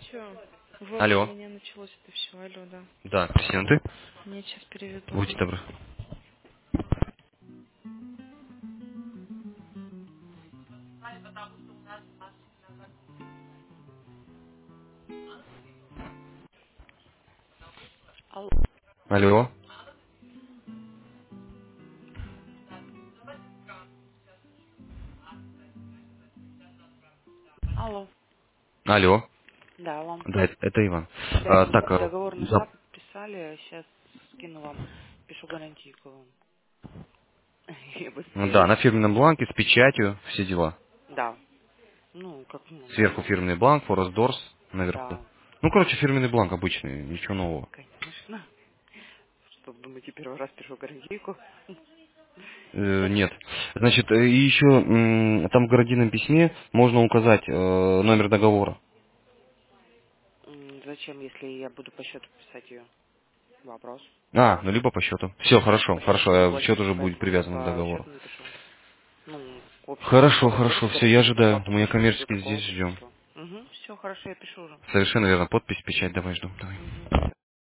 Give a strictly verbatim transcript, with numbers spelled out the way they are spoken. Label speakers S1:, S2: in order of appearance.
S1: Че? Вот у
S2: Алло.
S1: меня началось это все. Алло, да.
S2: Да, Кристина, ты?
S1: Меня сейчас переведу.
S2: Будьте добры.
S1: Алло.
S2: Алло.
S1: Алло.
S2: Алло.
S1: Да, вам.
S2: Да, это, это Иван.
S1: Да,
S2: А, так, а,
S1: договор нашла,
S2: за-
S1: подписали, сейчас скину вам, пишу гарантийку вам. Я
S2: ну да,
S1: быстрее.
S2: на фирменном бланке с печатью, все дела.
S1: Да. Ну, как, ну,
S2: Сверху
S1: нормально.
S2: фирменный бланк, Форест Дорс наверху.
S1: Да,
S2: Ну, короче, фирменный бланк обычный, ничего нового.
S1: конечно. Что, думаете, первый раз пишу гарантийку?
S2: Э, нет. Значит, э, и еще м, там в гарантийном письме можно указать э, номер договора.
S1: М, Зачем, если я буду по счету писать ее? Вопрос.
S2: А, ну либо по счету. Все, хорошо,
S1: По счету
S2: хорошо,
S1: буду
S2: э, счет
S1: платить,
S2: уже будет
S1: поэтому
S2: привязан к
S1: по
S2: договору.
S1: счету напишу. Ну, общий
S2: Хорошо,
S1: договор
S2: хорошо,
S1: с
S2: все, я
S1: гарантийной
S2: ожидаю. У
S1: проплатой
S2: меня
S1: будет до
S2: коммерческий здесь
S1: такого-то
S2: ждем.
S1: числа. Угу, все, хорошо, я пишу уже.
S2: Совершенно верно, подпись, печать, давай жду. Давай.
S1: Угу.